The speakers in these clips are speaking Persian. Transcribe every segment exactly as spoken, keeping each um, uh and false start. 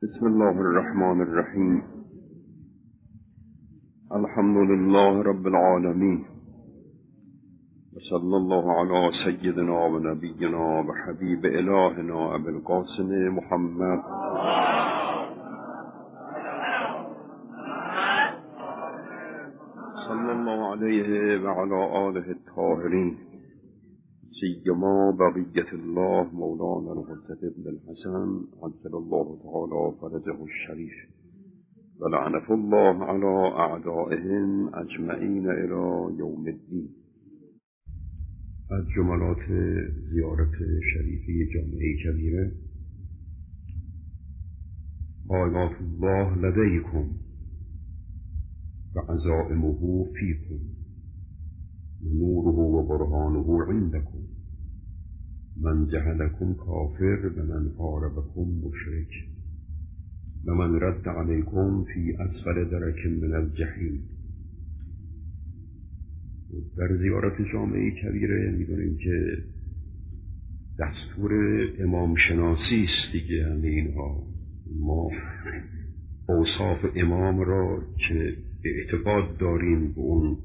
بسم الله الرحمن الرحیم. الحمد لله رب العالمین و صلی الله علی سیدنا و نبینا و حبیب الهنا ابی القاسم محمد صلی الله علیه و علی آله الطاهرین، سیما بقیت الله مولانا الحجة ابن الحسن عجل الله تعالی فرجه الشریف و لعنة الله علی اعدائهم اجمعین الی یوم الدین. از جملات زیارت شریفی جامعه کبیره: آیات الله لدیکم و عزائمه فیکم و نوره و برهانه عندکم، من جهدکم کافر و من حاربکم مشرک و من رد علیکم فی اسفل درک من الجحیم. در زیارت جامعه کبیره می‌دونیم که دستور امام شناسی است دیگه. همه اینها ما اوصاف امام را که اعتقاد داریم به اون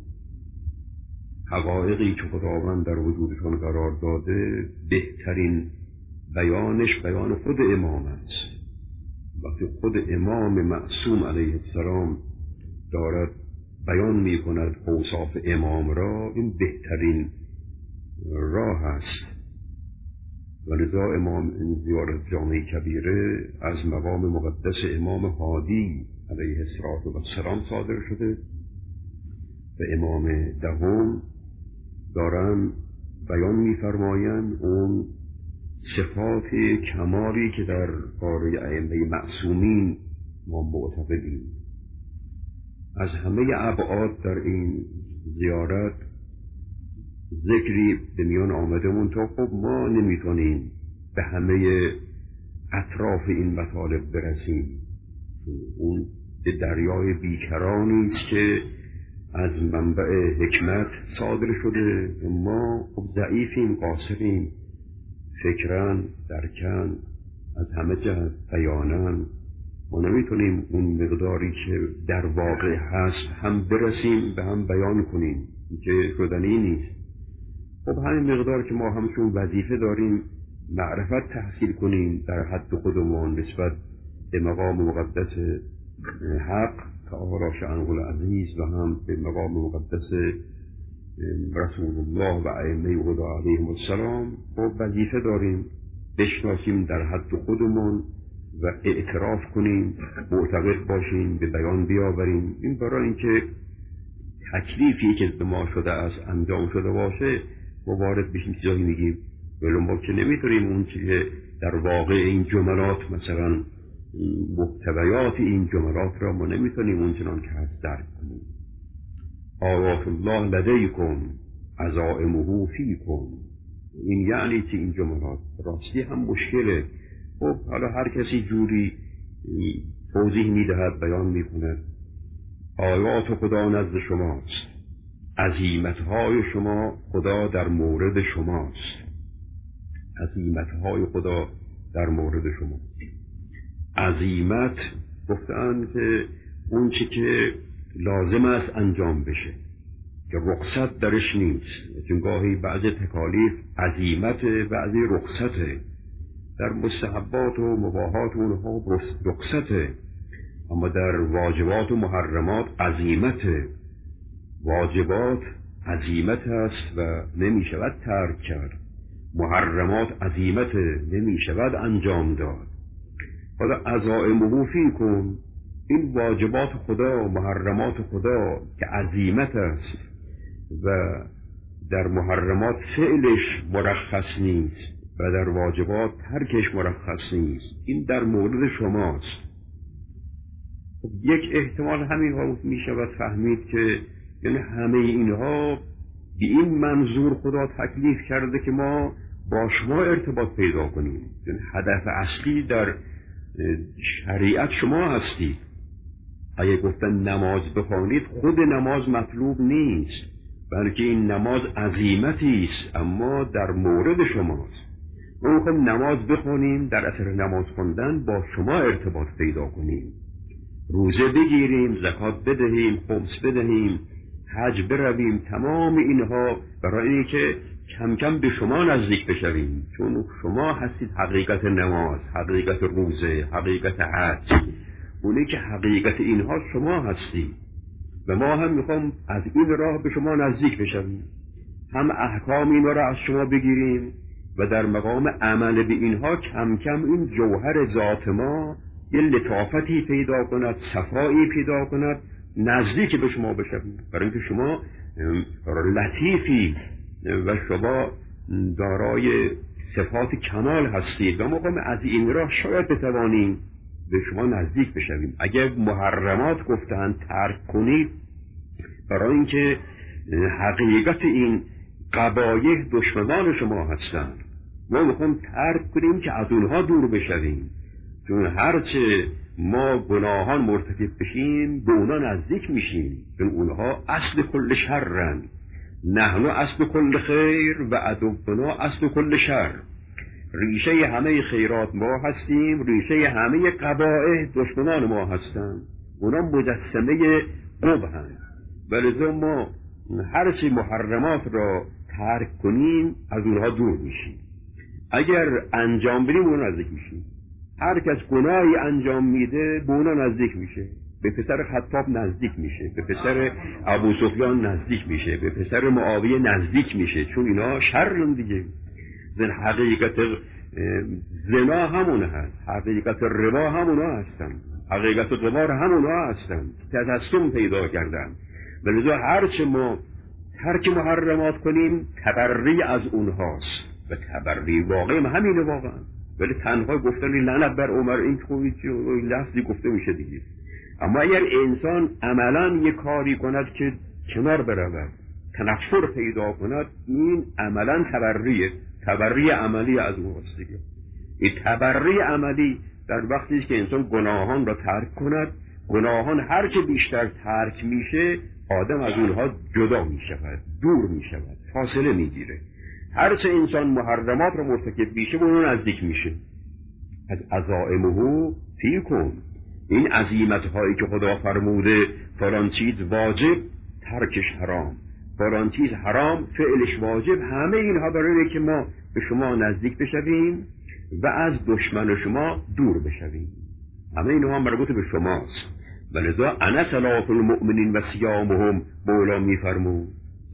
حقایقی که خداوند در وجودشان قرار داده، بهترین بیانش بیان خود امام است. وقتی خود امام معصوم علیه السلام دارد بیان می کند اوصاف امام را، این بهترین راه است. و لذا امام این زیارت جامعه کبیره از مقام مقدس امام هادی علیه السلام صادر شده و امام دهم دارن بیان می‌فرمایند اون صفات کمالی که در باره ائمه معصومین ما معتقدیم. از همه ابعاد در این زیارت ذکری به میان آمده، منتها خب ما نمیتونیم به همه اطراف این مطالب برسیم. اون دریای بیکرانی است که از منبع حکمت صادر شده. ما خب ضعیفیم، قاصریم، فکرن، درکن، از همه جهت بیانن. ما نمیتونیم اون مقداری که در واقع هست هم برسیم به هم بیان کنیم، که شدنی نیست. خب همین مقدار که ما همچون وظیفه داریم معرفت تحصیل کنیم در حد خودمون نسبت به مقام مقدس حق تعالی شأنه العزیز و هم به مقام مقدس رسول الله و ائمه خدا علیهم السلام. خب وظیفه داریم بشناسیم در حد خودمون و اعتراف کنیم، معتقد باشیم، به بیان بیاوریم. این برای اینکه تکلیفی که به ما شده است انجام شده باشه، ما وارد بشیم چیزایی میگیم، ولی ما که نمیتونیم اون چیزی در واقع این جملات، مثلا محتویات این جملات را ما نمیتونیم اون چنان که هست درک کنیم. آیات الله لدیکم عزائمه فیکم، این یعنی که این جملات راستی هم مشکله. خب حالا هر کسی جوری توضیح میدهد، بیان میکند. آیات خدا نزد شماست، عزیمتهای شما خدا در مورد شماست، عزیمتهای خدا در مورد شماست. عزیمت گفتن که اون چی که لازم است انجام بشه، که رخصت درش نیست. چون گاهی بعض تکالیف عزیمت، بعضی رخصته. در مستحبات و مباحات اونها رخصته، اما در واجبات و محرمات عزیمته. واجبات عزیمت است و نمی شود ترک کرد، محرمات عزیمت نمی شود انجام داد. حالا عزائمه فیکم، این واجبات خدا، محرمات خدا که عزیمت است و در محرمات فعلش مرخص نیست و در واجبات ترکش مرخص نیست، این در مورد شماست. خب یک احتمال همین ها می شود فهمید که یعنی همه اینها به این منظور خدا تکلیف کرده که ما با شما ارتباط پیدا کنیم. یعنی هدف اصلی در شریعت شما هستید. اگه گفتن نماز بخوانید، خود نماز مطلوب نیست، بلکه این نماز عزیمتی است، اما در مورد شماست. ما میخوایم نماز بخونیم، در اثر نماز خوندن با شما ارتباط پیدا کنیم، روزه بگیریم، زکات بدهیم، خمس بدهیم، حج برویم. تمام اینها برای اینکه کم کم به شما نزدیک بشویم، چون شما هستید حقیقت نماز، حقیقت روزه، حقیقت حج. اونی که حقیقت اینها شما هستید و ما هم میخوام از این راه به شما نزدیک بشویم، هم احکام اینا را از شما بگیریم و در مقام عمل به اینها کم کم این جوهر ذات ما یه لطافتی پیدا کند، صفایی پیدا کند، نزدیک به شما بشویم. برای اینکه شما لطیفی و شما دارای صفات کمال هستید و ما از این راه شاید بتوانیم به شما نزدیک بشویم. اگر محرمات گفتن ترک کنید، برای اینکه حقیقت این قبایح دشمنان شما هستند، ما میخوام ترک کنیم که از اونها دور بشویم، چون هرچه ما گناهان مرتکب بشیم به اونا نزدیک میشیم، چون اونها اصل کل شرن، نحن اصل کل خیر و عدونا اصل کل شر. ریشه همه خیرات ما هستیم، ریشه همه قبائح دشمنان ما هستند، اونا مجسمه قبحن. ولذا ما هرچی محرمات را ترک کنیم از اونها دور میشیم. اگر انجام بدیم اونها نزدیک میشیم. هر کس گناهی انجام میده به اونها نزدیک میشه، به پسر خطاب نزدیک میشه، به پسر ابو سفیان نزدیک میشه، به پسر معاویه نزدیک میشه، چون اینا شرن دیگه. زن حقیقت زنا همونه هست، حقیقت ربا همونا هستن، حقیقت قمار همونا هستن، تجسم پیدا کردن. ولذا هرچه ما ترک محرمات کنیم تبری از اونهاست و تبری واقعی همینه واقعا. ولی تنها گفتن لعنت بر عمر این خوبی چی لفظی گفته میشه دیگه. اما اگر انسان عملا یک کاری کند که کنار برود، تنفر پیدا کند، این عملا تبریه، تبری عملی از اون هست دیگه. این تبری عملی در وقتی که انسان گناهان را ترک کند، گناهان هرچه بیشتر ترک میشه آدم از اونها جدا میشود، دور میشود، فاصله میگیره. هرچه انسان محرمات را مرتکب میشه به اون نزدیک میشه. از عزائمه فیکم، این عزیمت هایی که خدا فرموده فلان چیز واجب ترکش حرام، فلان چیز حرام فعلش واجب، همه اینها برای که ما به شما نزدیک بشویم و از دشمن شما دور بشویم. همه اینها مربوط به شماست. ولذا انا صلاة المؤمنین و صیامهم، مولا میفرمود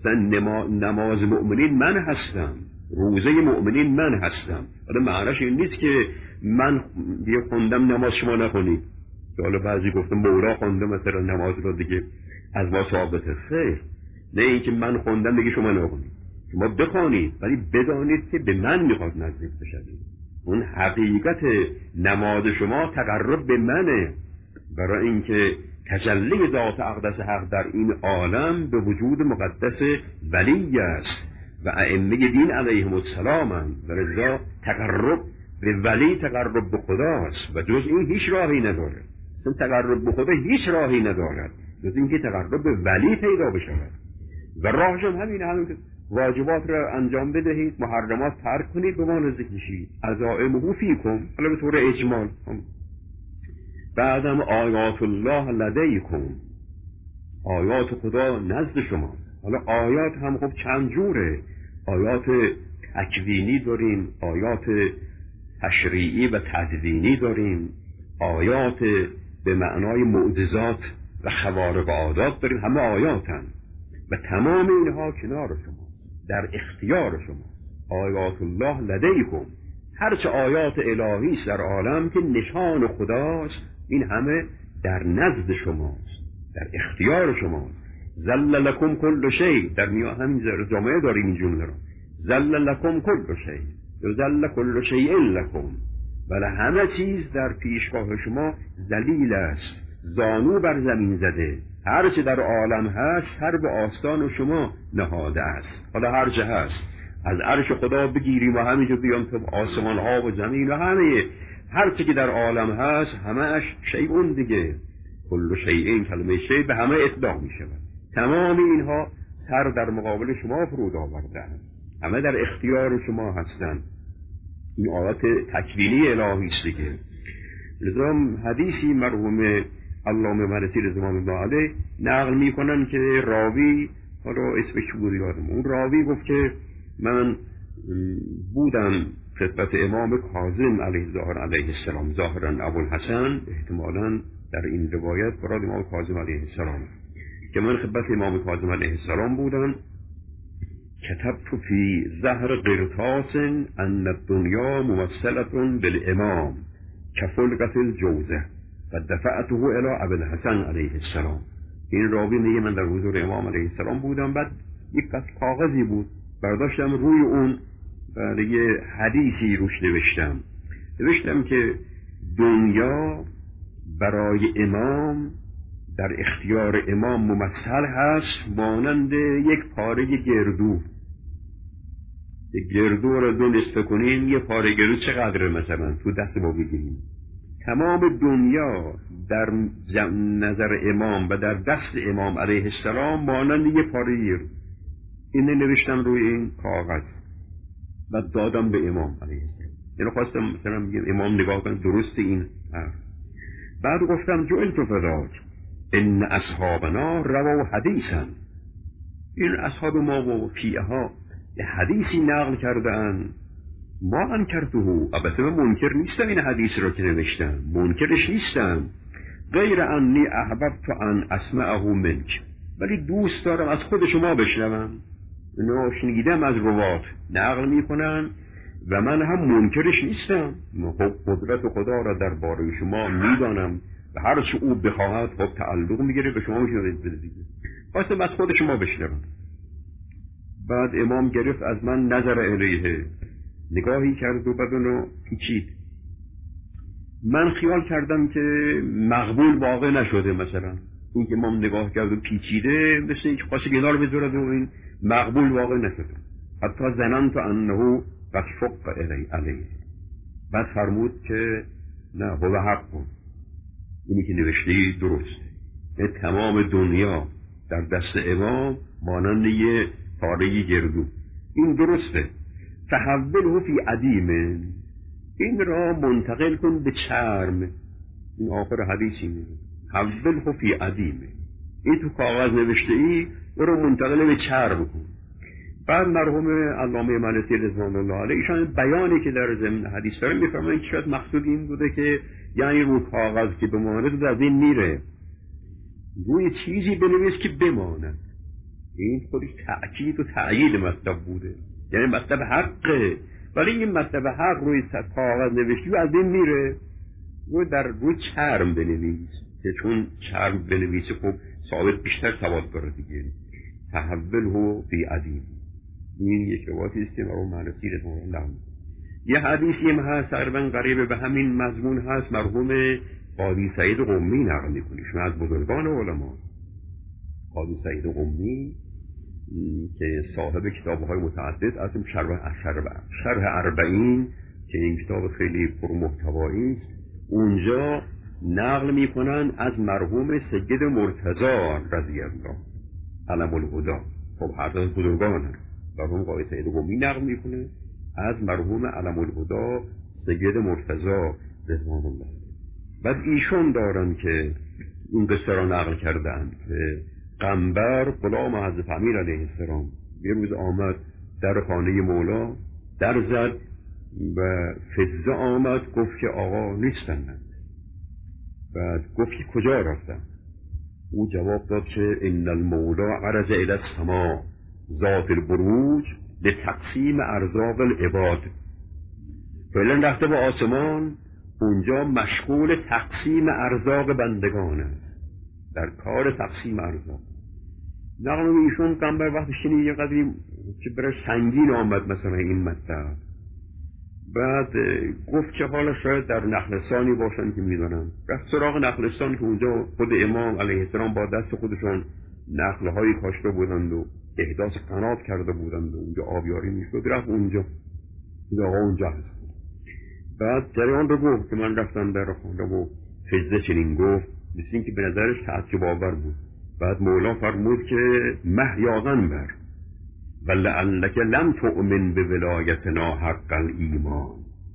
نماز مؤمنین من هستم، روزه مؤمنین من هستم. حالا معنیش این نیست که من دیگه خوندم نماز شما نخونید، که حالا بعضی گفتم مولا خونده مثلا نماز رو دیگه از ما ثابته. خیر، نه این که من خوندم دیگه شما نخونید، شما بخونید ولی بدانید که به من میخواد نزدیک بشید. اون حقیقت نماز شما تقرب به منه، برای اینکه تجلی ذات اقدس حق در این عالم به وجود مقدس ولی است و ائمه دین علیهم السلام اند. ولذا تقرب به ولی تقرب به خداست و جز این هیچ راهی نداره. اصلا تقرب به خدا هیچ راهی ندارد جز اینکه تقرب به ولی پیدا بشود و راهش هم همینه، همین که واجبات را انجام بدهید، محرمات ترک کنید، به ما نزدیک میشید. عزائمه فیکم، حالا به طور اجمال. بعدم آیات الله لدیکم، آیات خدا نزد شما. حالا آیات هم خب چند جوره، آیات تکوینی داریم، آیات تشریعی و تدوینی داریم، آیات به معنای معجزات و خوارق عادات داریم، همه آیاتن و تمام اینها کنار شما، در اختیار شما. آیات الله لدیکم، هرچه آیات الهی است در عالم که نشان خداست، این همه در نزد شماست، در اختیار شماست. ذل لکم کل شیء، در نیا همین جامعه داریم این جمله رو، ذل لکم کل شیء، ذل کل شیء لکم، ولی همه چیز در پیشگاه شما ذلیل است، زانو بر زمین زده، هر چه در عالم هست هر به آستان شما نهاده است. حالا هر چه هست از عرش خدا بگیریم و همینجا بیام تا آسمان ها و زمین و همه هر چه که در عالم هست همه‌اش شیء دیگه، کل شیء، کلمه شیء به همه اطلاق می شود. تمام اینها سر در مقابل شما فرود آورده‌اند، همه در اختیار شما هستند. این آیات تکوینی الهی است دیگه. لذا حدیثی مرحوم علامه مرسی رضوان الله علیه نقل میکنن که راوی، حالا اسمش بود یادم، اون راوی گفت که من بودم خدمت امام کاظم علیه ظاهر علیه السلام، ظاهرا ابوالحسن، احتمالاً در این روایت برای امام کاظم علیه السلام، که من خدمت امام کاظم علیه السلام بودم. کتبت فی زهر قرطاس ان الدنیا ممثلة بالامام کفلقة الجوزه و دفعته الی ابوالحسن علیه السلام. این راوی میگه من در حضور امام علیه السلام بودم، بعد یک قطع کاغذی بود، برداشتم روی اون و یه حدیثی روش نوشتم نوشتم که دنیا برای امام در اختیار امام ممثل هست مانند یک پاره گردو. یک گردو را دو نصف کنین، یه پاره گردو چقدره مثلا تو دست ما بگیریم. تمام دنیا در نظر امام و در دست امام علیه السلام مانند یه پاره گردو. اینه نوشتم روی این کاغذ و دادم به امام علیه السلام. اینو خواستم مثلا بگم امام نگاه کن درست این حرف. بعد گفتم جعلت فداک ان اصحابنا رووا حدیثا، این اصحاب ما و شیعه ها یه حدیثی نقل کردن، ما انکرته، البته من منکر نیستم این حدیث را که نوشتم، منکرش نیستم، غیر انی احببت ان اسمعه منک، ولی دوست دارم از خود شما بشنوم. اینو شنیدم از روات نقل میکنن و من هم منکرش نیستم، خب قدرت خدا را در باره شما میدانم و هر چه او بخواهد خب تعلق میگیره به شما، میشنوید بده دیگه، خواستم از خود شما بشنوم. بعد امام گرفت از من نظر الیه، نگاهی کرد و بعد اونو پیچید. من خیال کردم که مقبول واقع نشده، مثلا این که امام نگاه کرد و پیچیده مثل اینکه خواست کنار بذارد و این مقبول واقع نشده. حتی ظننت انه قد شق علیه. بعد فرمود که نه هو حق بود، اینی که نوشته درسته، تمام دنیا در دست امام مانند یه پاره گردو، این درسته. تحوله فی عدیم، این را منتقل کن به چرم. این آخر حدیثی میگه حوله فی عدیم، این تو کاغذ نوشته ای رو منتقل به چرم کن. بعد مرحوم علامه مالکی رضوان الله علیه ایشان بیانی که در ضمن حدیث داره میفرمایند که شاید مقصود این بوده که یعنی رو کاغذ که بماند از این میره، روی چیزی بنویس که بماند. این خودش تأکید و تأیید مطلب بوده، یعنی مطلب حقه، ولی این مطلب حق روی کاغذ نوشتی و از این میره، رو در روی چرم بنویس، که چون چرم بنویسی خب ثابت بیشتر ثبات داره دیگه. تحوله فی عدیم، این یک روایتی است که مرحوم مالکی رحمه الله. یه حدیثی هم هست تقریبا قریب به همین مضمون هست، مرحوم قاضی سعید قمی نقل میکنه، شما از بزرگان علما. قاضی سعید قمی که صاحب کتاب‌های متعدد از این شرح شرح اربعین که این کتاب خیلی پرمحتوایی است، اونجا نقل میکنن از مرحوم سید مرتضی رضی الله علم الهدا. خب هر دو بزرگان هست. مرحوم قاضی سعید قمی نقل میکنه از مرحوم علم الهدا سید مرتضی رضوان الله. بعد ایشون دارن که این قصه را نقل کردن که قنبر غلام حضرت امیر علیه السلام یه روز آمد در خانه مولا، در زد و فضه آمد گفت که آقا نیستن. بعد گفت که کجا رفتن؟ او جواب داد که ان المولا عرض الی السماء ذات البروج لتقسیم ارزاق العباد. فعلا رفته به آسمان، اونجا مشغول تقسیم ارزاق بندگان است، در کار تقسیم ارزاق. نقل ایشون قنبر وقتی شنید یه قدری که برای سنگین آمد مثلا این مطلب، بعد گفت که حالا شاید در نخلستانی باشن که میدونن. رفت سراغ نخلستان که اونجا خود امام علیه السلام با دست خودشون نخلهایی کاشته بودند و احداث قنات کرده بودند و اونجا آبیاری میشد. رفت اونجا، این آقا اونجا هست. بعد جریان رو گفت که من رفتم در خانه و فضه چنین گفت، مثل این که به نظرش تعجب آور بود. بعد مولا فرمود که مهیا غنبر ولعلک لم تؤمن به ولایتنا حق الایمان.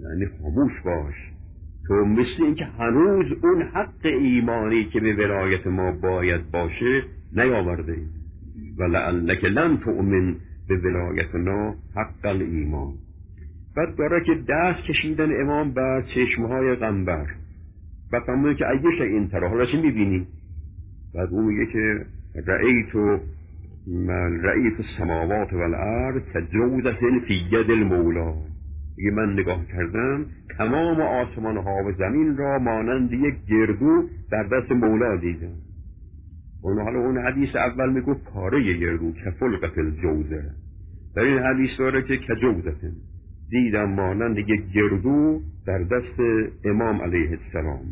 یعنی خاموش باش، تو مثل این که هنوز اون حق ایمانی که به ولایت ما باید باشه نیاورده ای و لعلک لن تؤمن به ولایتنا حق الایمان. بعد داره که دست کشیدن امام بر چشمهای قنبر، بعد همونه که ایش این ترا حالا چی میبینی؟ بعد اون میگه که رأیتو من رأیت السماوات والارض كجودة فی ید المولا، میگه من نگاه کردم تمام آسمان ها و زمین را مانند یک گردو در دست مولا دیدم. اون حالا اون حدیث اول میگه پاره گردو کفلقت الجوزه، در این حدیث داره که کجودة دیدم مانند یک گردو در دست امام علیه السلام.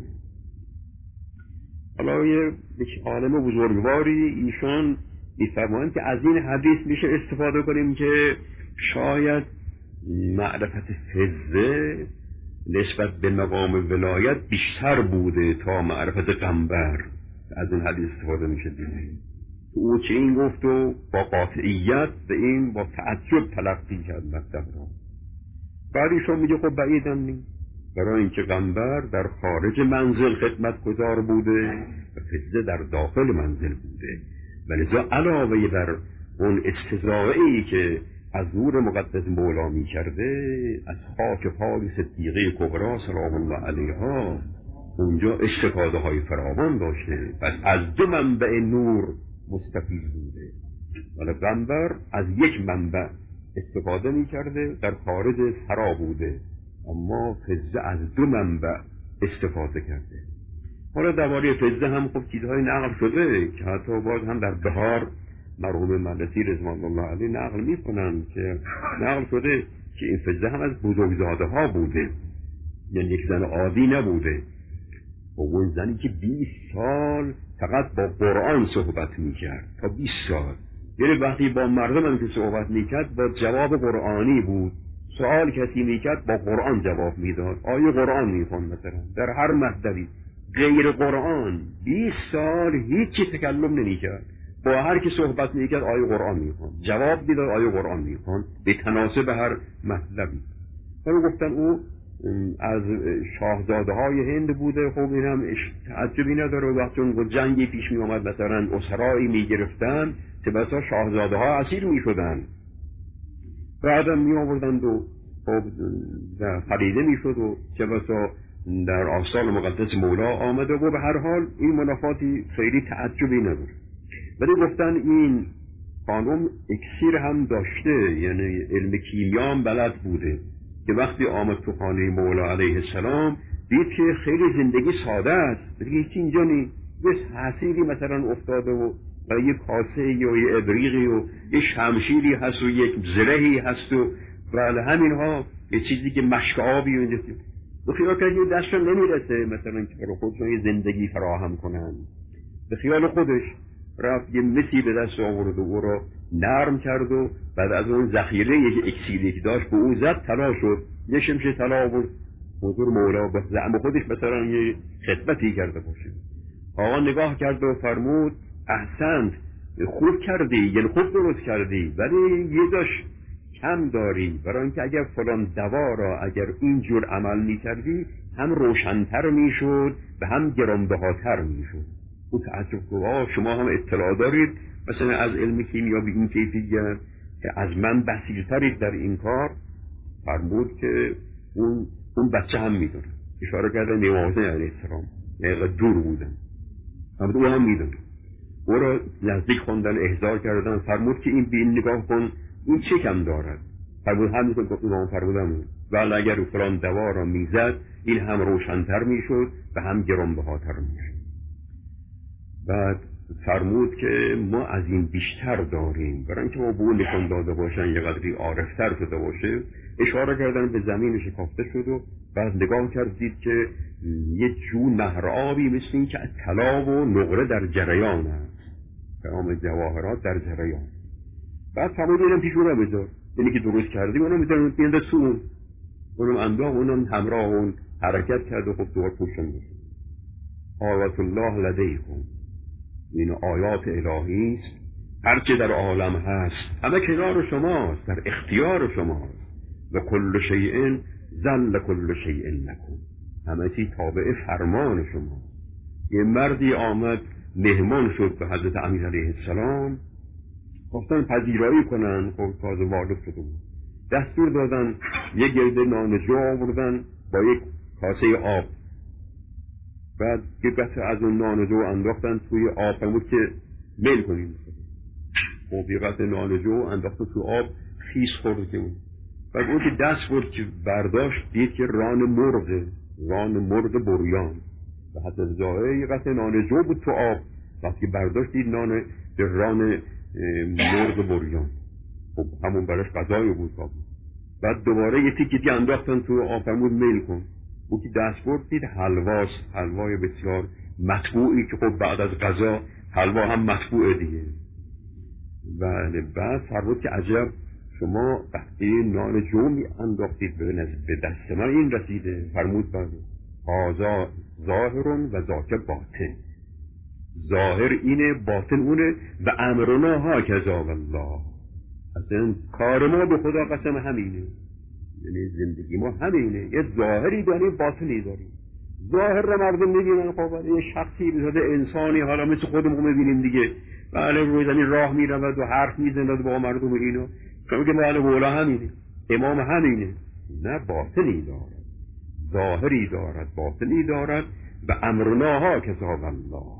حالا یک عالم بزرگواری ایشان میفرمایند که از این حدیث میشه استفاده کنیم که شاید معرفت فزه نسبت به مقام ولایت بیشتر بوده تا معرفت قنبر. از این حدیث استفاده میشه دیدیم او چه این گفت و با قاطعیت به این با تعجب تلقی کرد مطلب را. بعد ایشون میگه خب بعیدم نیست، برای اینکه قنبر در خارج منزل خدمت گزار بوده و فزه در داخل منزل بوده، ولذا علاوه بر اون استضاعه‌ای که از نور مقدس مولا می کرده از خاک پای صدیقه کبرا سلام الله علیها اونجا استفاده های فراوان داشته، پس از دو منبع نور مستفید بوده. ولی قنبر از یک منبع استفاده می کرده در خارج سرا بوده، اما فزه از دو منبع استفاده کرده. حالا درباره فزه هم خب چیزهای نقل شده که حتی باز هم در بهار مرحوم مدرسی رضوان الله علیه نقل می کنند که نقل شده که این فزه هم از بزرگزاده ها بوده، یعنی یک زن عادی نبوده. و اون زنی که بیست سال فقط با قرآن صحبت می کرد، تا بیست سال، یعنی وقتی با مردم هم که صحبت می کرد با جواب قرآنی بود. سوال کسی می کرد با قرآن جواب می داد، آیه قرآن می خوند مثلا در هر مطلبی. غیر قرآن بیست سال هیچی تکلم نمی کرد، با هر کی صحبت می کرد آیه قرآن می خوند، جواب می داد آیه قرآن می خوند به تناسب هر مطلبی. حالا گفتن او از شاهزاده های هند بوده. خب این هم تعجبی نداره، وقتی چون جنگی پیش می آمد مثلا اسرایی می گرفتن که بسا شاهزاده ها اسیر می شدن، بعدم می آوردند و خب خریده می شد و چه بسا در آستان مقدس مولا آمده و به هر حال این منافاتی خیلی تعجبی نداره. ولی گفتن این خانم اکسیر هم داشته، یعنی علم کیمیا هم بلد بوده که وقتی آمد تو خانه مولا علیه السلام دید که خیلی زندگی ساده است، دیگه هیچ اینجا نی، یه حسیری مثلا افتاده و و یه کاسه یا یه ابریقی و یه شمشیری هست و یک زرهی هست و بله همینها، یه چیزی که مشک آبی و اینجا به خیال کرد یه دستشون نمیرسه مثلا که برای خودشون یه زندگی فراهم کنن. به خیال خودش رفت یه مسی به دست آورد و او را نرم کرد و بعد از اون ذخیره یک اکسیری که داشت به او زد، طلا شد، یه شمشه طلا آورد حضور مولا به زعم خودش مثلا یه خدمتی کرده باشه. آقا نگاه کرد و فرمود احسنت، خوب کردی، یعنی خوب درست کردی، ولی یه داشت کم داری، برای اینکه اگر فلان دوا را اگر اینجور عمل می کردی هم روشنتر می شد و هم گرانبهاتر می شد. او تعجب گفت شما هم اطلاع دارید مثلا از علم کیمیا به این کیفیت که از من بصیرترید در این کار؟ فرمود که اون اون بچه هم می دونه، اشاره کرده نوازه علیه السلام، یعنی دور بودن، اما او هم می دونه. او را نزدیک خوندن، احضار کردن، فرمود که این بین نگاه کن این چه کم دارد. فرمود همین که امام فرمودم ولی اگر او فلان دوا را میزد این هم روشنتر میشد و هم گرانبهاتر میشد. بعد فرمود که ما از این بیشتر داریم، برای اینکه ما به اون نشان داده باشن یه قدری عارفتر شده باشه. اشاره کردن به زمین شکافته شد و بعد نگاه کرد دید که یه جو نهر آبی مثل این که طلا و نقره در جریان است، تمام جواهرات در جریان. بعد فرمود اینم پیش رو بذار، یعنی که درست کردی اونم میذارم بیانده تو اون اونم انداخت، اونم همراه اون حرکت کرد و خب دوبار پوشن بشد. آیات الله لدیکم، این آیات الهی است، هرچه در عالم هست همه کنار شماست، در اختیار شماست. و کل شیء ذل کل شیء لکم، همه چی تابع فرمان شما. یه مردی آمد مهمان شد به حضرت امیر علیه السلام، خواستن پذیرایی کنن، خب تازه وارد شده بود، دستور دادن یه گرده نانجو آوردن با یک کاسه آب، بعد یه قطعه از اون نانجو انداختن توی آب، فرمود که میل کنیم. خب یه قطعه نانجو انداختن توی آب، خیس خورد که اون، بعد اون که دست برد که برداشت دید که ران مرغ، ران مرغ بریان، و حتی زاهه یه قطعه نانجو بود تو آب، وقتی برداشت دید نان ران مرغ بریان. خب همون براش غذای بود. بعد دوباره یه تیکه دیگه انداختن تو آب، فرمود میل کن. او که دست برد دید حلواست، حلوای بسیار مطبوعی که خب بعد از غذا حلوا هم مطبوعه دیگه. و بعد فرمود که عجب، شما وقتی نان جو می انداختید به دست من این رسیده؟ فرمود بله. هذا ظاهر و ذاک باطن، ظاهر اینه، باطن اونه. و امرنا هکذا والله، اصلا کار ما به خدا قسم همینه، یعنی زندگی ما همینه، یه ظاهری داریم باطنی داریم. ظاهر رو مردم میبینن، خب یه شخصی بزاده انسانی حالا مثل خودمون میبینیم دیگه، بله روی زمین راه میرود و حرف میزند با مردم و اینو، شما که بله مولا همینه، امام همینه. نه، باطنی دارد، ظاهری دارد، باطنی دارد. و امرنا هکذا والله،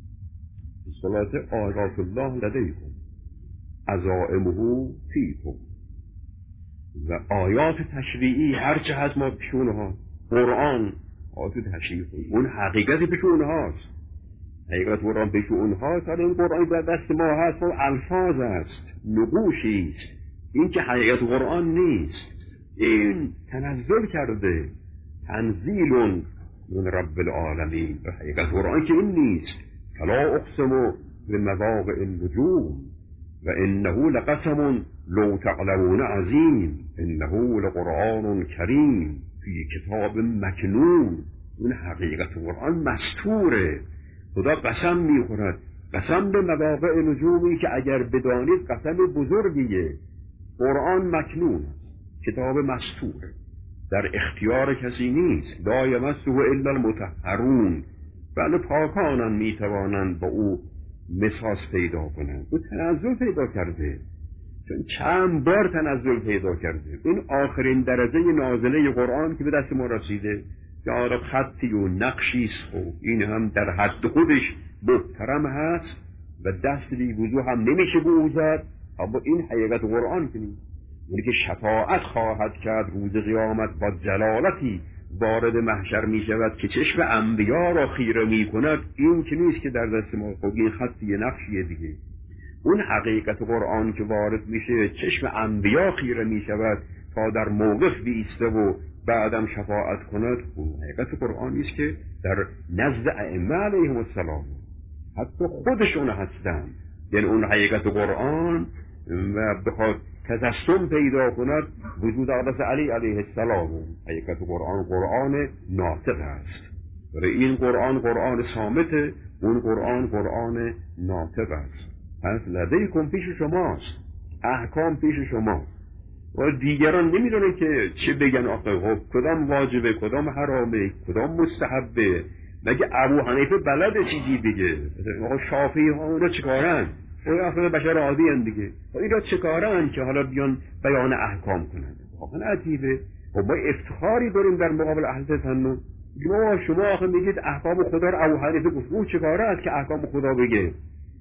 صلاة آیات الله لدیکم عزائمه فیکم. و آیات تشریعی هرچه هست ما پیشونه ها، قرآن آیات تشریعی اون حقیقت پیشونه هاست، حقیقت قرآن پیشونه هاست. حالا این قرآن در دست ما هست و الفاظ است، نقوشی است، این که حقیقت قرآن نیست. این تنزل کرده، تنزیل من رب العالمین. و حقیقت قرآن که این نیست. فلا اقسم بمواقع النجوم و انه لقسم لو تعلمون عظیم انه لقرآن کریم فی کتاب مکنون. اون حقیقت قرآن مستوره، خدا قسم میخورد، قسم به مواقع نجومی که اگر بدانید قسم بزرگیه. قرآن مکنون، کتاب مستوره، در اختیار کسی نیست. لا یمسه الا المطهرون، بله پاکانان میتوانند با او مساس پیدا کنند. او تنزل پیدا کرده، چون چند بار تنزل پیدا کرده. این آخرین درجه نازله قرآن که به دست ما رسیده، که آره خطی و نقشیست، خب این هم در حد خودش محترم هست و دست بی وضو هم نمیشه به او زد. اما این حقیقت قرآن که نیست. اونی که شفاعت خواهد کرد روز قیامت با جلالتی وارد محشر می شود که چشم انبیا را خیره می کند، این که نیست که در دست ما. خب این خطی نقشیه دیگه. اون حقیقت قرآن که وارد میشه چشم انبیا خیره می شود تا در موقف بیسته و بعدم شفاعت کند. اون حقیقت قرآن نیست که در نزد ائمه علیهم السلام حتی خودشون هستن. یعنی اون حقیقت قرآن و بخواد تجسم پیدا کند وجود حضرت علی علیه السلام. حقیقت قرآن قرآن ناطق است، برای این قرآن قرآن صامته، اون قرآن قرآن ناطق است. پس لدیکم پیش شماست، احکام پیش شما. و دیگران نمیدونه که چه بگن، آخه خب کدام واجبه، کدام حرامه، کدام مستحبه. مگه ابو حنیفه بلد چیزی بگه؟ آقا شافعی ها اونا چیکارن؟ اونا اصلا بشر عادی هستند دیگه. اینا چیکارن که حالا بیان بیان احکام کنند؟ واقعا عجیبه. خب ما افتخاری داریم در مقابل اهل تسنن. ما شما آخه میگید احکام خدا رو ابو حنیفه گفت. او چیکاره است که احکام خدا بگه؟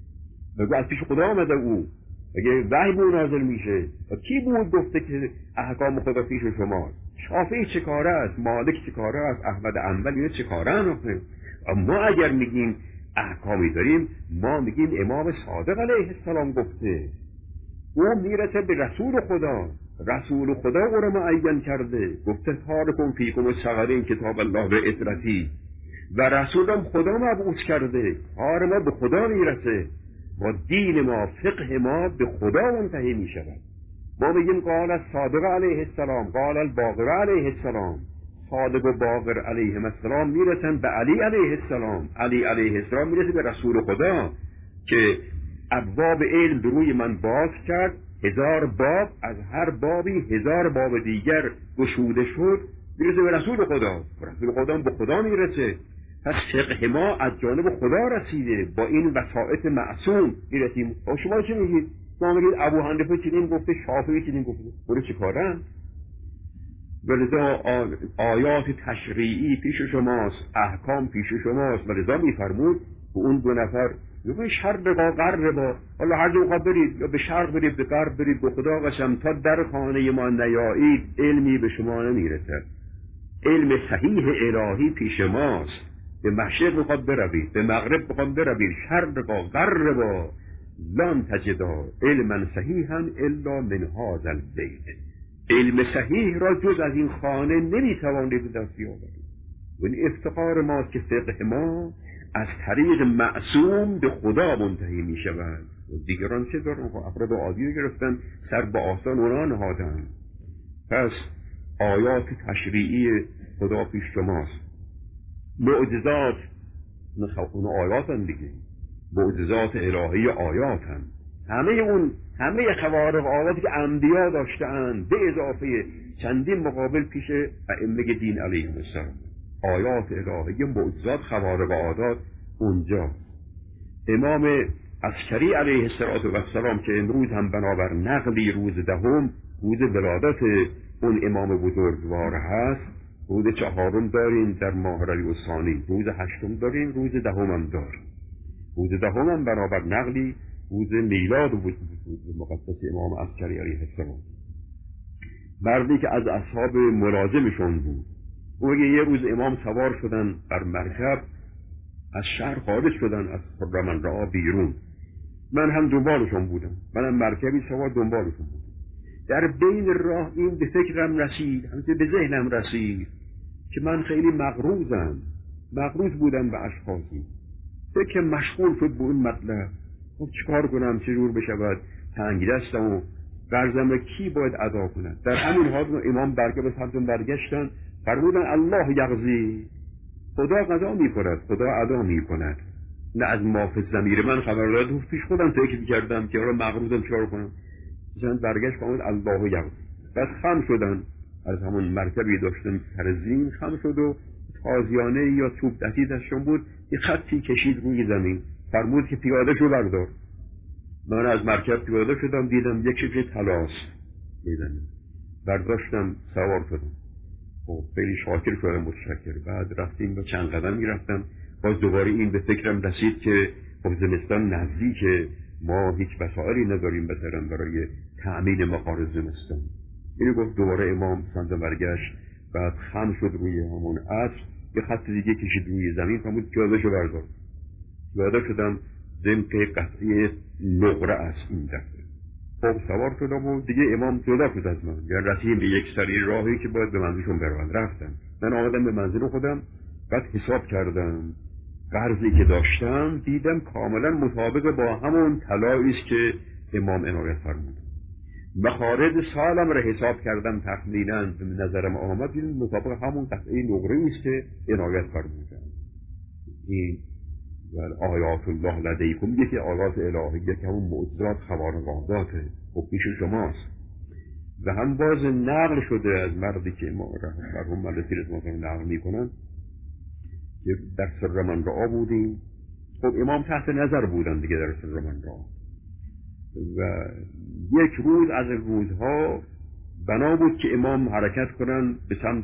بگو از پیش خدا آمده او. اگه وحی به نازل میشه و کی بود گفته که احکام خدا پیش شماست؟ شافعی چه کاره است، مالک چه کاره است، احمد حنبل اینا چه کارن؟ ما اگر میگیم احکامی داریم، ما میگیم امام صادق علیه السلام گفته. او میرسه به رسول خدا، رسول خدا او رو معین کرده، گفته تارکم فیکم الصغرین کتاب الله به اطرتی، و رسولم خدا مبعوث کرده. کار ما به خدا میرسه، با دین ما، فقه ما به خدا منتهی می شود. ما میگیم قال الصادق علیه السلام، قال الباقر علیه السلام. صادق و باقر علیهم السلام میرسن به علی علیه السلام، علی علیه السلام میرسه به رسول خدا که ابواب علم به روی من باز کرد، هزار باب، از هر بابی هزار باب دیگر گشوده شد. میرسه به رسول خدا، رسول خدا به خدا میرسه. پس فقه ما از جانب خدا رسیده، با این وسائط معصوم میرسیم. با شما چه میگید؟ شما میگید ابو حنیفه چنین گفته، شافعی چنین گفته، برای چه کارن؟ ولذا آیات تشریعی پیش شماست، احکام پیش شماست، ولذا میفرمود به اون دو نفر میگه شرق با غرب با، حالا هر جا میخواد برید، یا به شرق برید به غرب برید، به خدا قسم تا در خانه ما نیایید علمی به شما نمیرسد. علم صحیح الهی پیش ماست. به مشرق میخواد بروید، به مغرب میخواد بروید، شرق با غرب با لن تجدا علما صحیحا الا من هذا البیت. علم صحیح را جز از این خانه نمیتوانید دست بیاورید. و این افتقار ماست که فقه ما از طریق معصوم به خدا منتهی می شود. و دیگران چه دارن؟ افراد عادی رو گرفتن، سر به آسان اونا نهادن. پس آیات تشریعی خدا پیش شماست. معجزات اون آیات هم دیگه، معجزات الهی آیات هم، همه اون همه خوارق آیاتی که انبیا داشتند به اضافه چندین مقابل پیش ائمه دین علیهم السلام. آیات الهی، معجزات، خوارق عادات اونجا. امام عسکری علیه السلام که امروز هم بنابر نقلی روز دهم روز ولادت اون امام بزرگوار هست، روز چهارم داریم در ماه ربیع الثانی، روز هشتم داریم، روز دهم هم داریم. روز دهم هم بنابر نقلی روز میلاد بود مقدس امام عسکری علیه السلام. مردی که از اصحاب ملازمشون بود. او یه روز امام سوار شدن بر مرکب، از شهر خارج شدن، از خرمنرا بیرون. من هم دنبالشون بودم، منم مرکبی سوار دنبالشون بودم. در بین راه این به فکرم رسید، همچنین به ذهنم رسید که من خیلی مغروزم، مغروز بودم به اشخاصی. فکر مشغول شد به اون مطلب، خب چیکار کنم، چجور بشود، تنگ دستم و قرضم کی باید ادا کنم. در همین حال امام برگه به سمتون برگشتن، فرمودن الله یقضی، خدا قضا می کند، خدا ادا می کند. نه از ما فی الضمیر من خبر داد، پیش خودم فکر کردم که آره مغروزم چیکار کنم. مثلا برگشت فرمود الله یقضی. بعد خم شدن، از همون مرکبی داشتن سر زین خم شد و تازیانه یا چوب دستی دستشون بود، یه خطی کشید روی زمین، فرمود که پیاده شو بردار. من از مرکب پیاده شدم، دیدم یک شکل طلاست میزنه، برداشتم سوار شدم. خب خیلی شاکر شدم، متشکر. بعد رفتیم و چند قدم میرفتم، باز دوباره این به فکرم رسید که خب زمستان نزدیکه، ما هیچ وسایلی نداریم مثلا برای تأمین مخارج زمستان. اینو گفت. دوباره امام سمت برگشت، بعد خم شد روی همون عصر، یه خط دیگه کشید روی زمین، فرمود پیاده شو بردار. پیاده شدم، زمق قطعی نقره است این دفعه. خب سوار شدم و دیگه امام جدا شد از من، یعنی رسیدیم به یک سری راهی که باید به منزلشون بروند. رفتم، من آمدم به منزل خودم، بعد حساب کردم قرضی که داشتم، دیدم کاملا مطابق با همون طلایی است که امام عنایت فرمود. مخارج سالم را حساب کردم، تخمینا به نظرم آمد این مطابق همون قطعه نقره است که عنایت فرمودن. این و آیات الله لدیکم، یکی آیات الهیه که همون معجزات خوارق عاداته، خب پیش شماست. و هم باز نقل شده از مردی که ما مرحوم ملسی رحمه الله نقل میکنن که در سرمنرا بودیم. خب امام تحت نظر بودن دیگه در سرمنرا، و یک روز از روزها بنا بود که امام حرکت کنن به سمت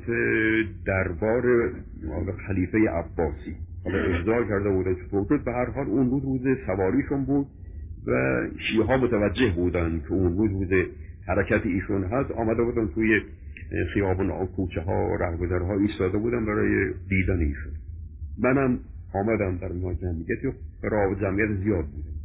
دربار خلیفه عباسی. حالا اجزا کرده بودن چطور به هر حال اون روز روز سواریشون بود و شیعه متوجه بودن که اون روز روز حرکت ایشون هست. آمده بودن توی خیابان و کوچه ها و رهگذرها ایستاده بودن برای دیدن ایشون. منم آمدم در اون جمعیت و برای جمعیت زیاد بودم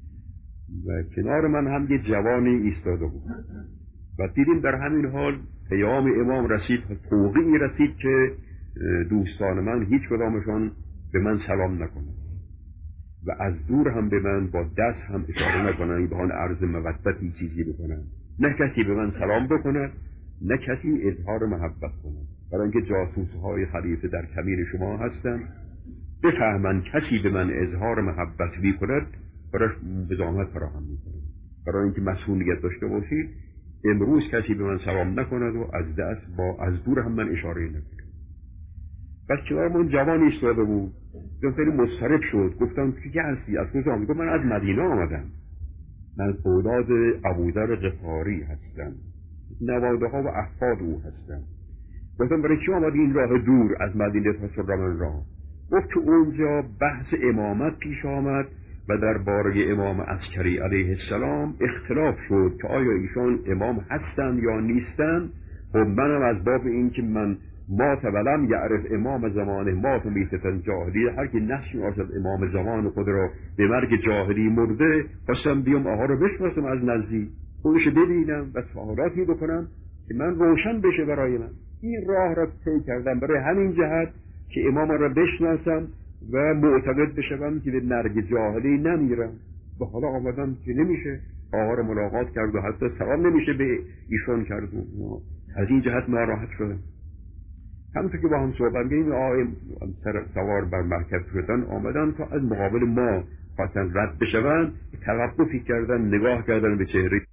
و کنار من هم یه جوانی ایستاده بود و دیدیم در همین حال پیام امام رسید، توقیعی رسید که دوستان من هیچ کدامشان به من سلام نکنن و از دور هم به من با دست هم اشاره نکنن، به آن عرض مودتی چیزی بکنن. نه کسی به من سلام بکنه، نه کسی اظهار محبت کنه، برای اینکه جاسوس‌های خلیفه در کمین شما هستن. بفهمن کسی به من اظهار محبت میکند، براش بزاحمت فراهم میکنه. برای اینکه مسئولیت داشته باشید، امروز کسی به من سلام نکند و از دست با از دور هم من اشاره نکنم. بس کنارمون جوانی ایستاده بود، من خیلی مضطرب شد. گفتم تو که هستی؟ از کجا آمدی؟ گفت من از مدینه آمدم، من از اولاد ابوذر غفاری هستم، نواده ها و احفاد او هستم. گفتم برای چی آمدی این راه دور از مدینه تا سرمن راه؟ گفت تو اونجا بحث امامت پیش آمد و در باره امام عسکری علیه السلام اختلاف شد که آیا ایشان امام هستند یا نیستند. و منم از باب این که من مات ولم یعرف امام زمانه مات میتتن جاهلی، هر که نشی آشد امام زمان خود را به مرگ جاهلی مرده، خواستم بیام آها رو بشناسم از نزدیک، خودش ببینم و سوالاتی بکنم که من روشن بشه برای من. این راه را طی کردم برای همین جهت که امام را بشناسم و معتقد بشم که به مرگ جاهلی نمیرم. و حالا آمدم که نمیشه آقا را ملاقات کرد و حتی سلام نمیشه به ایشون کرد. از این جهت ناراحت شدم. همونطور که با هم صحبت کردیم آقای سوار بر مرکب شدن آمدن تا از مقابل ما خواستن رد بشون، توقفی کردن، نگاه کردن به چهره.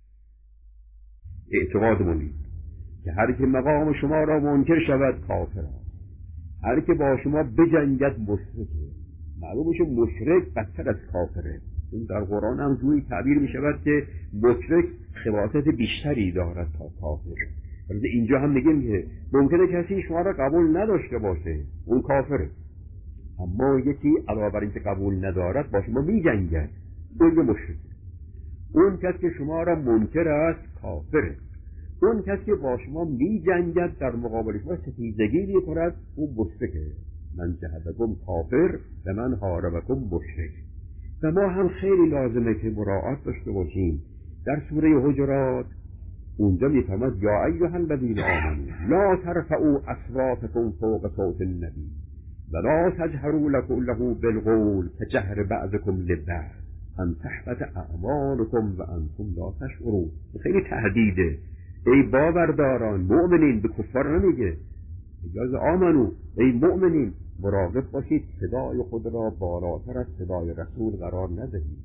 اعتقادمون که هر که مقام شما را منکر شود کافر است، هر که با شما بجنگد مشرکه. معلوم میشه مشرک بدتر از کافره. در قرآن هم جوری تعبیر می شود که مشرک خباثت بیشتری دارد تا کافر. اینجا هم میگیم که ممکنه کسی شما را قبول نداشته باشه، اون کافره، اما یکی علاوه بر اینکه قبول ندارد با شما می جنگد، اون مشرک. اون کسی که شما را منکر است کافره. اون کسی که با شما می جنگد در مقابل شما ستیزگی می کند، اون مشرکه. من جهدکم کافر و من حاربکم مشرک. و ما هم خیلی لازمه که مراعات داشته باشیم. در سوره حجرات اونجا می فرماید یا ایها الذین آمنوا لا ترفعوا اصواتکم فوق صوت النبی و لا تجهروا له بالقول كجهر بعضکم لبعض ان تحبط اعمالکم و انتم لا تشعرون. خیلی تهدیده. ای باورداران، مؤمنین، به کفار نمیگه. اجاز آمنو، ای مؤمنین مراقب باشید صدای خود را بالاتر از صدای رسول قرار ندهید.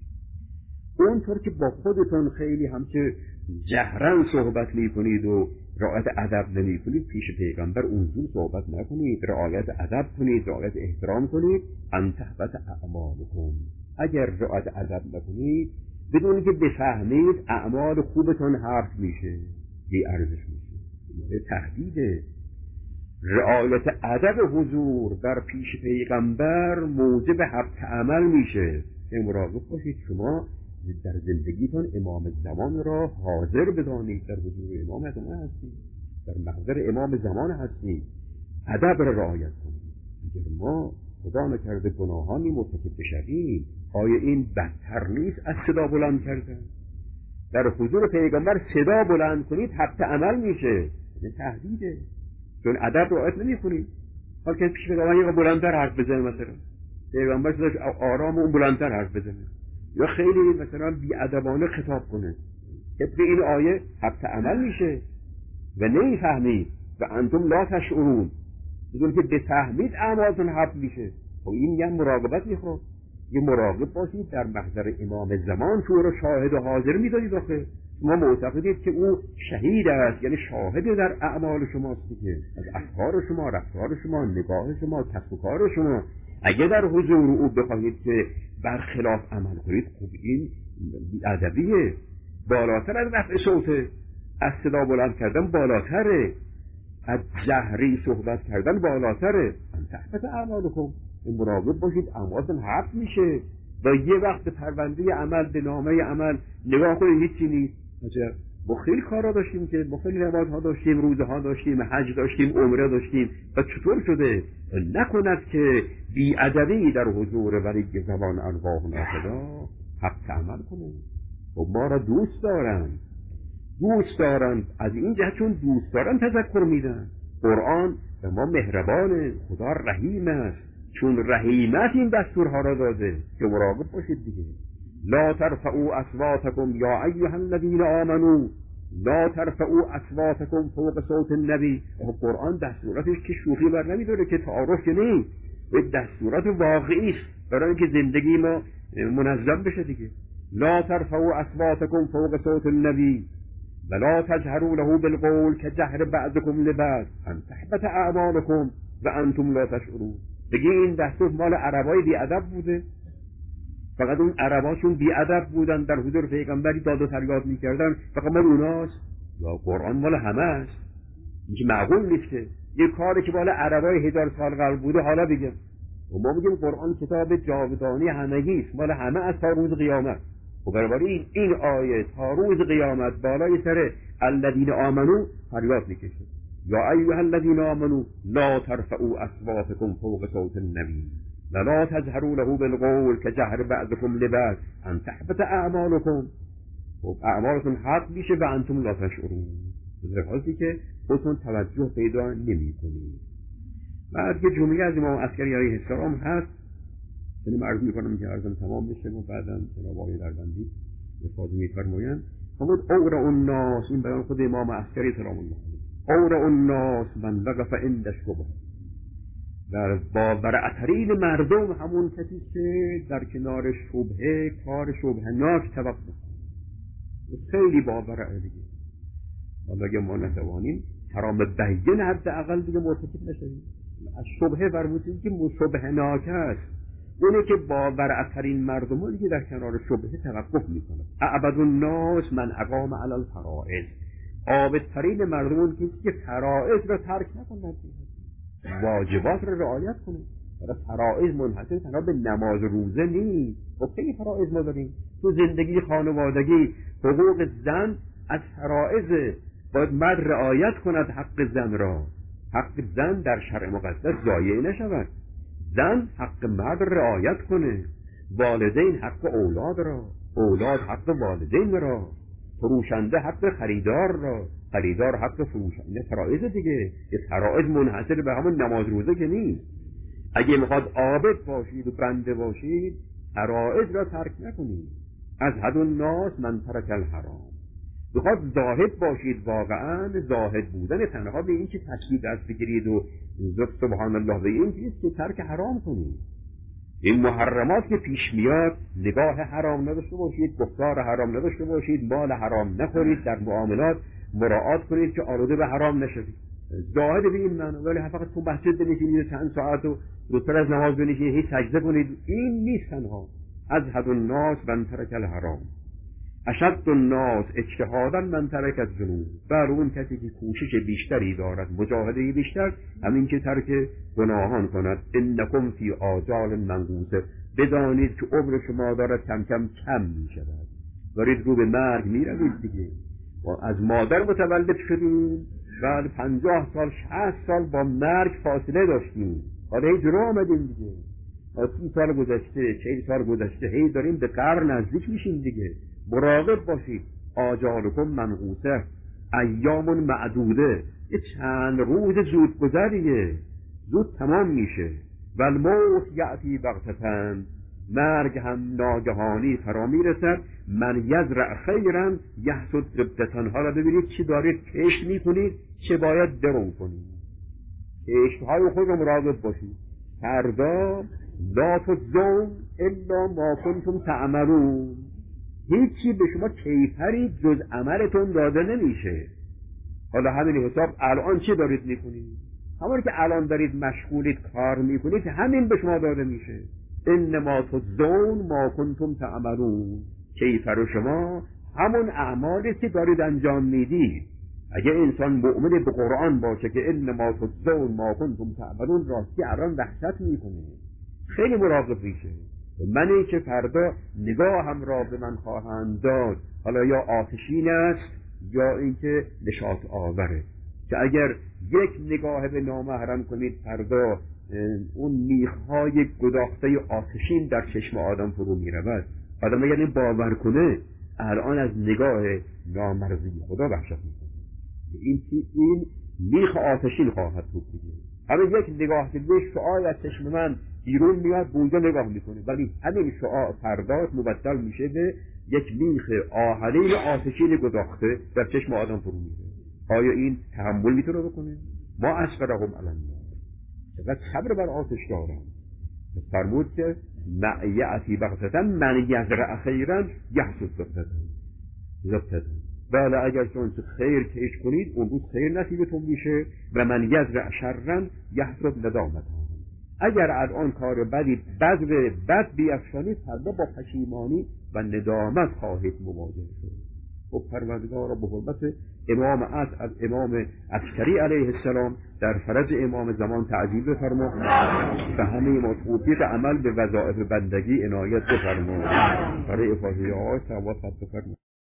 اونطور که با خودتون خیلی همچه جهرن صحبت می کنید و رعایت ادب نمی کنید، پیش پیغمبر اونجور صحبت نکنید. رعایت ادب کنید، رعایت احترام کنید. ان تحبط اعمالکم، اگر رعایت ادب نکنید بدون که بفهمید اعمال خوبتون حرف میشه، بی ارزش میشه. این تهدیده. رعایت ادب حضور در پیش پیغمبر موجب حبط عمل میشه. که مراقب باشید شما در زندگیتون امام زمان را حاضر بدانید، در حضور امام زمان هستید، در محضر امام زمان هستید، ادب را رعایت کنید. اگر ما خدا نکرده گناهانی مرتکب بشویم، آیا این بدتر نیست از صدا بلند کردن؟ در حضور پیغمبر صدا بلند کنید حبط عمل میشه. این تهدیده، چون ادب رعایت نمی‌کنید. حالا که پیش پیغمبر یه بلندتر حرف بزنه، مثلا پیغمبر صداش آرام و اون بلندتر حرف بزنه، یا خیلی مثلا بی‌ادبانه خطاب کنه، طبق این آیه حبط عمل میشه و نمیفهمید و انتم لا تشعرون، بدون که بفهمید اعمالتون حبط میشه. خب این یه مراقبت میخواد. یه مراقب باشید در محضر امام زمان تو رو شاهد و حاضر میدادید. آخه شما معتقدید که او شهید است، یعنی شاهد در اعمال شماست دیگه، از افکار شما، رفتار شما، نگاه شما، کسب و کار شما. اگه در حضور او بخواهید که برخلاف عمل کنید، خب این ادبیه، بالاتر از رفع صوته. از صدا بلند کردن بالاتره، از جهری صحبت کردن بالاتره. ان تحبط اعمالکم، مراقب باشید اعمالتون حبط میشه. و یه وقت پرونده عمل به نامه عمل نگاه کنید هیچی نیست. ما خیلی کارا داشتیم که ما خیلی نمازها داشتیم، روزها داشتیم، حج داشتیم، عمره داشتیم، و چطور شده نکند که بی‌ادبی در حضور ولی زبان انواع ناخدا حبط عمل کنه. و ما را دوست دارن، دوست دارن از این جهت چون دوست دارن تذکر میدن. قرآن به ما مهربانه، خدا رحیم است، چون رحیم است این دستورها را داده که مراقب باشید دیگه. لا ترفعوا اصواتکم یا ایها الذین آمنوا لا ترفعوا اصواتکم فوق صوت النبی. قرآن دستوراتش که شوخی بر نمیداره، که تعارف که نیست، و دستورات واقعی است برای اینکه زندگی ما منظم بشه دیگه. لا ترفعوا اصواتکم فوق صوت النبی ولا تجهروا له بالقول كجهر بعضكم لبعض ان تحبط اعمالكم و انتم لا تشعرون. بگی این دستور مال عربای بیادب بوده، فقط اون عرباشون بیادب بودن، در حضور پیغمبری داد و فریاد میکردن، فقط مال اوناست؟ یا قرآن مال همه است؟ این معقول نیست که یه کاری که مال عربای هزار سال قبل بوده حالا بگم. و ما میگیم قرآن کتاب جاودانی همگی است، مال همه از تا روز قیامت. و بنابراین این آیه تا روز قیامت بالای سر الذین آمنو فریاد میکشه. یا ایها الذین آمنو لا ترفعوا اصواتکم فوق صوت النبی ولا تجهروا له بالقول كجهر بعضكم لبعض ان تحبط اعمالكم. خب اعمالتون حق میشه و انتم لا تشعرون، در حالی که خودتون توجه پیدا نمیکنید. بعد یه جمله از امام عسکری علیه السلام هست، یعنی عرض میکنم که عرضم تمام بشه و بعدم جناب آقای دربندی افاضه میفرمایند. همون اور الناس، این بیان خود امام عسکری سلام الله علیه، اور الناس من وقف عند الشبهه، در باورعترین مردم همون کسی که در کنار شبهه کار شبهناک توقف خیلی باورعه دیگه. حالا اگه ما نتوانیم حرام بین حداقل دیگه مرتکب نشویم. از شبهه برموزیم که مشبهناک است، اونه که باورعترین مردم دیگه در کنار شبهه توقف میکنه. اعبد الناس من اقام علی الفرائض، عابدترین مردم اون کسی که فرائض را ترک نکنه، واجبات را رعایت کنه. برای فرائض منحصر تنها به نماز روزه نیست. و خیلی فرائض ما داریم تو زندگی خانوادگی. حقوق زن از فرائض، باید مرد رعایت کند حق زن را. حق زن در شرع مقدس ضایع نشود، زن حق مرد رعایت کنه، والدین حق اولاد را، اولاد حق والدین را، فروشنده حق خریدار را، خریدار حق فروشنده. فرائض دیگه، یه فرائض منحصر به همون نماز روزه که نیست. اگه میخواد عابد باشید و بنده باشید فرائض را ترک نکنید. از حد الناس من ترک الحرام. میخواد زاهد باشید، واقعا زاهد بودن تنها به این که تسبیح دست بگیرید و سبحان الله به این چیز که ترک حرام کنید. این محرمات که پیش میاد، نگاه حرام نداشته باشید، گفتار حرام نداشته باشید، مال حرام نخورید، در معاملات مراعات کنید که آلوده به حرام نشوید. زاهد به این معنی، ولی فقط تو مسجد بنشینید چند ساعت و زودتر از نماز بنشینید هیچ سجده کنید، این نیست تنها. از حد الناس من ترک الحرام، اشد الناس اجتهادا من ترک الذنوب. بر اون کسی که کوشش بیشتری دارد، مجاهده بیشتر، همین که ترک گناهان کند. انکم فی آجال منقوصه، بدانید که عمر شما دارد کم کم کم می شود، دارید رو به مرگ می روید دیگه. از مادر متولد شدیم، بعد پنجاه سال شصت سال با مرگ فاصله داشتیم، حالا هی جلو آمدیم دیگه. سی سال گذشته، چهل سال گذشته، هی داریم به قبر نزدیک میشیم دیگه. مراقب باشید. آجالکم منقوصه، ایام معدوده، یه چند روز زود گذریه، زود تمام میشه. و الموت یأتی بغتة، مرگ هم ناگهانی فرا میرسد. من یزرع خیرا یحصد غبطة. حالا ببینید چی دارید کشت میکنید، چه باید درو کنید. کشتهای خود رو مراقب باشید. فردا لا تجزون الا ما کنتم تعملون، هیچی به شما کیفری جز عملتون داده نمیشه. حالا همین حساب الان چی دارید میکنید؟ همون که الان دارید مشغولید کار میکنید، همین به شما داده میشه. انما تجزون ما کنتم تعملون، کیفر شما همون اعمالی که دارید انجام میدید. اگه انسان مؤمن به قرآن باشه که انما تجزون ما کنتم تعملون، راستی الان وحشت میکنه، خیلی مراقب میشه. من این که فردا نگاه هم را به من خواهند داد، حالا یا آتشین است یا اینکه نشاط آوره، که اگر یک نگاه به نامحرم کنید فردا اون میخهای گداخته آتشین در چشم آدم فرو میرود. آدم اگر این باور کنه الان از نگاه نامرضی خدا وحشت میکنه. این این میخ آتشین خواهد بود دیگه. همین یک نگاه که یک شعاع از چشم من بیرون میاد به اونجا نگاه میکنه، ولی همین شعاع فردات مبدل میشه به یک میخ آهنین آتشین گداخته در چشم آدم فرو میره. آیا این تحمل میتونه بکنه؟ ما اسفرهم علی النار، چقدر صبر بر آتش دارن. فرمود که معیعتی بغتة من یزرع خیرا یحصد غبطة. بله اگر چون خیر کش کنید اون روز خیر نصیبتون میشه و من یزرع شرا یحصد ندامت. اگر الان کار بدی بذر بد بیفشانید فردا با پشیمانی و ندامت خواهید مواجه شد. خب پروردگار را به حرمت امام از از امام عسکری علیه السلام در فرج امام زمان تعظیم بفرما و همه ما توفیق عمل به وظایف بندگی عنایت بفرما. برای افاظه آقای ثواب بفرما.